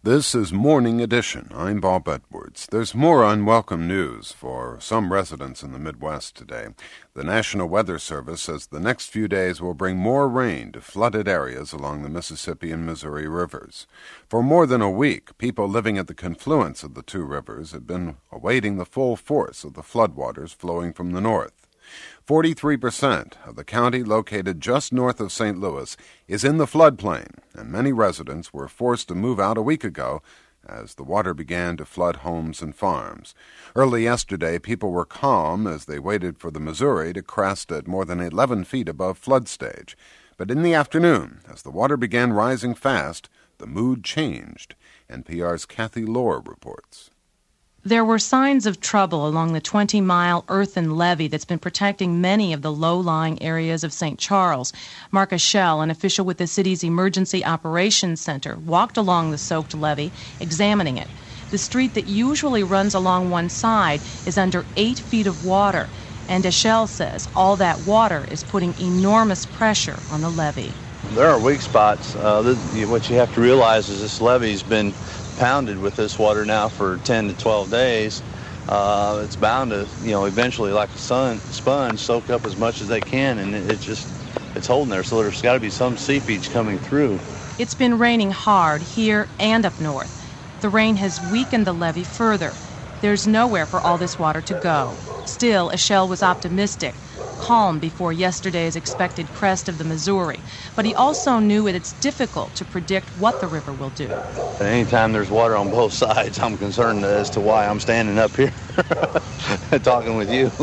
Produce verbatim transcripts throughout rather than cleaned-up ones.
This is Morning Edition. I'm Bob Edwards. There's more unwelcome news for some residents in the Midwest today. The National Weather Service says the next few days will bring more rain to flooded areas along the Mississippi and Missouri rivers. For more than a week, people living at the confluence of the two rivers have been awaiting the full force of the floodwaters flowing from the north. forty-three percent of the county located just north of Saint Louis is in the floodplain, and many residents were forced to move out a week ago as the water began to flood homes and farms. Early yesterday, people were calm as they waited for the Missouri to crest at more than eleven feet above flood stage. But in the afternoon, as the water began rising fast, the mood changed. N P R's Kathy Lohr reports. There were signs of trouble along the twenty-mile earthen levee that's been protecting many of the low-lying areas of Saint Charles. Mark Aschel, an official with the city's Emergency Operations Center, walked along the soaked levee, examining it. The street that usually runs along one side is under eight feet of water, and Aschel says all that water is putting enormous pressure on the levee. There are weak spots. Uh, this, what you have to realize is this levee's been pounded with this water now for ten to twelve days. Uh, it's bound to, you know, eventually, like a sun, sponge, soak up as much as they can, and it, it just, it's holding there. So there's got to be some seepage coming through. It's been raining hard here and up north. The rain has weakened the levee further. There's nowhere for all this water to go. Still, Aschel was optimistic, calm before yesterday's expected crest of the Missouri. But he also knew it's difficult to predict what the river will do. Anytime there's water on both sides, I'm concerned as to why I'm standing up here talking with you.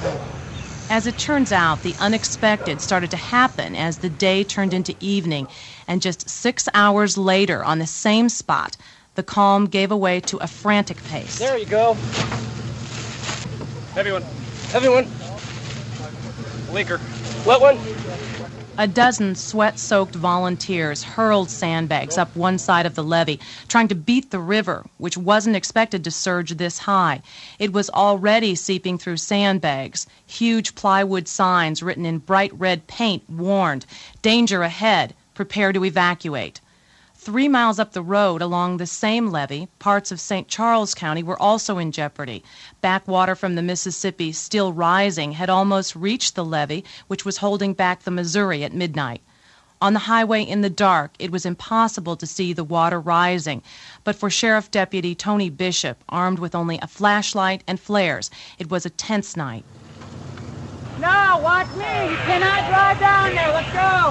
As it turns out, the unexpected started to happen as the day turned into evening, and just six hours later, on the same spot, the calm gave way to a frantic pace. There you go. Heavy one. Heavy one. Leaker. Wet one. A dozen sweat-soaked volunteers hurled sandbags up one side of the levee, trying to beat the river, which wasn't expected to surge this high. It was already seeping through sandbags. Huge plywood signs written in bright red paint warned, "Danger ahead, prepare to evacuate." Three miles up the road along the same levee, parts of Saint Charles County were also in jeopardy. Backwater from the Mississippi, still rising, had almost reached the levee, which was holding back the Missouri at midnight. On the highway in the dark, it was impossible to see the water rising. But for Sheriff Deputy Tony Bishop, armed with only a flashlight and flares, it was a tense night. No, watch me. You cannot drive down there. Let's go.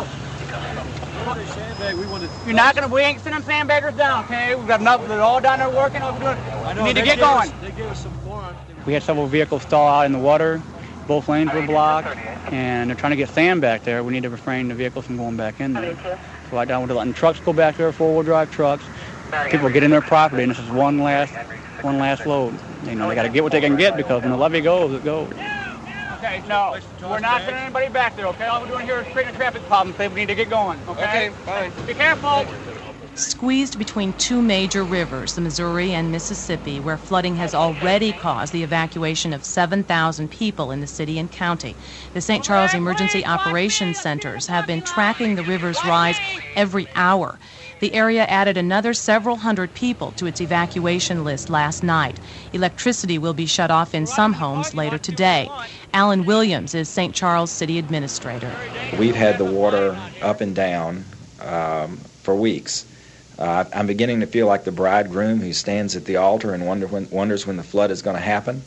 You're not gonna. We ain't sending sandbaggers down, okay? We've got enough. They're all down there working. All we're doing. We need to get going. They gave us some boron. We had several vehicles stall out in the water. Both lanes were blocked, and they're trying to get sand back there. We need to refrain the vehicles from going back in there. So right now we're letting trucks go back there, four-wheel drive trucks. People get in their property, and this is one last, one last load. You know, they got to get what they can get because when the levee goes, it goes. Okay, no, we're not sending anybody back there, okay? All we're doing here is creating a traffic problem, so we need to get going, okay? Okay, bye. Be careful. Squeezed between two major rivers, the Missouri and Mississippi, where flooding has already caused the evacuation of seven thousand people in the city and county. The Saint Charles Emergency Operations Centers have been tracking the river's rise every hour. The area added another several hundred people to its evacuation list last night. Electricity will be shut off in some homes later today. Alan Williams is Saint Charles City Administrator. We've had the water up and down um, for weeks. Uh, I'm beginning to feel like the bridegroom who stands at the altar and wonder when, wonders when the flood is going to happen.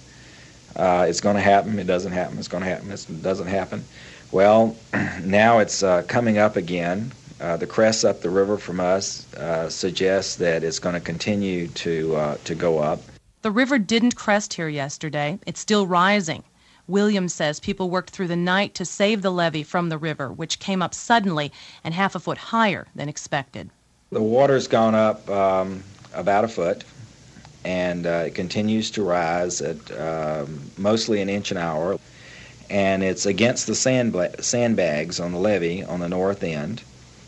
Uh, it's going to happen, it doesn't happen, it's going to happen, it doesn't happen. Well, now it's uh, coming up again. Uh, the crest up the river from us uh, suggests that it's going to continue to uh, to go up. The river didn't crest here yesterday. It's still rising. Williams says people worked through the night to save the levee from the river, which came up suddenly and half a foot higher than expected. The water's gone up um, about a foot, and uh, it continues to rise at um, mostly an inch an hour. And it's against the sand sandbags on the levee on the north end.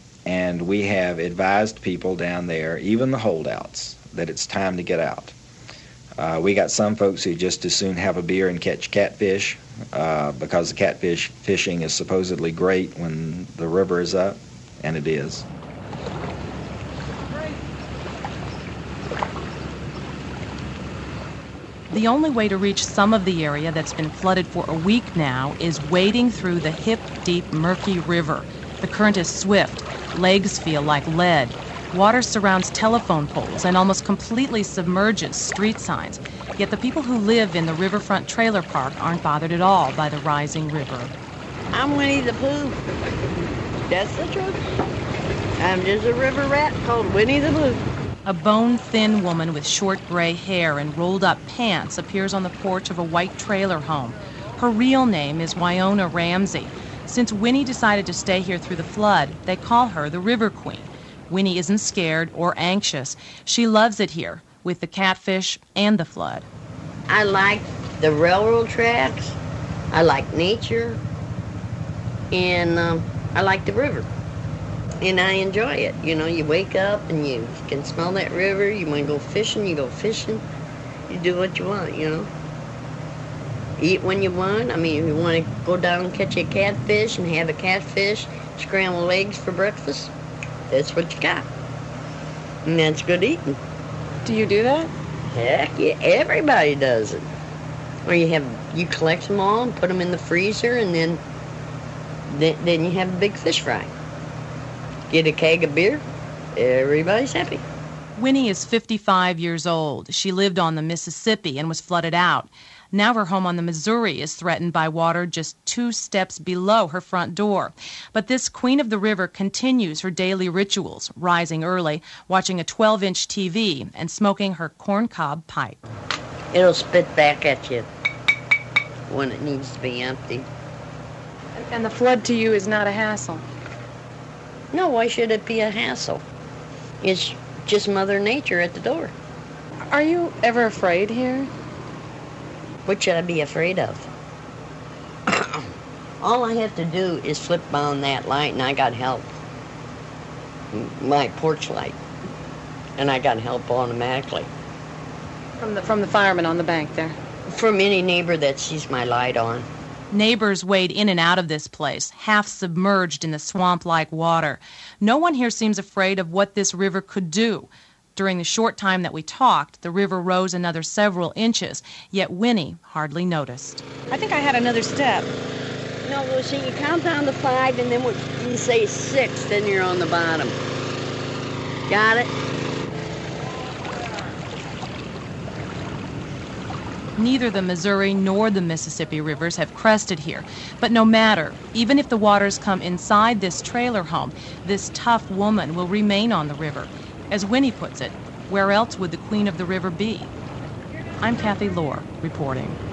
And we have advised people down there, even the holdouts, that it's time to get out. Uh, we got some folks who just as soon have a beer and catch catfish uh, because the catfish fishing is supposedly great when the river is up, and it is. The only way to reach some of the area that's been flooded for a week now is wading through the hip-deep, murky river. The current is swift. Legs feel like lead. Water surrounds telephone poles and almost completely submerges street signs. Yet the people who live in the riverfront trailer park aren't bothered at all by the rising river. I'm Winnie the Pooh. That's the truth. I'm just a river rat called Winnie the Pooh. A bone-thin woman with short gray hair and rolled-up pants appears on the porch of a white trailer home. Her real name is Wyona Ramsey. Since Winnie decided to stay here through the flood, they call her the River Queen. Winnie isn't scared or anxious. She loves it here, with the catfish and the flood. I like the railroad tracks. I like nature. And um, I like the river. And I enjoy it. You know, you wake up and you can smell that river. You want to go fishing, you go fishing. You do what you want, you know. Eat when you want. I mean, if you want to go down and catch a catfish and have a catfish, scrambled eggs for breakfast, that's what you got. And that's good eating. Do you do that? Heck yeah, everybody does it. Or you have, you collect them all and put them in the freezer, and then, then, then you have a big fish fry. Get a keg of beer, everybody's happy. Winnie is fifty-five years old. She lived on the Mississippi and was flooded out. Now her home on the Missouri is threatened by water just two steps below her front door. But this queen of the river continues her daily rituals, rising early, watching a twelve-inch T V, and smoking her corncob pipe. It'll spit back at you when it needs to be empty. And the flood to you is not a hassle? No, why should it be a hassle? It's just Mother Nature at the door. Are you ever afraid here? What should I be afraid of? All I have to do is flip on that light and I got help. My porch light. And I got help automatically. From the, from the fireman on the bank there? From any neighbor that sees my light on. Neighbors wade in and out of this place, half submerged in the swamp-like water. No one here seems afraid of what this river could do. During the short time that we talked, the river rose another several inches, yet Winnie hardly noticed. I think I had another step. No, well, see, you count down to five, and then when you say six, then you're on the bottom. Got it? Neither the Missouri nor the Mississippi rivers have crested here. But no matter, even if the waters come inside this trailer home, this tough woman will remain on the river. As Winnie puts it, where else would the queen of the river be? I'm Kathy Lohr, reporting.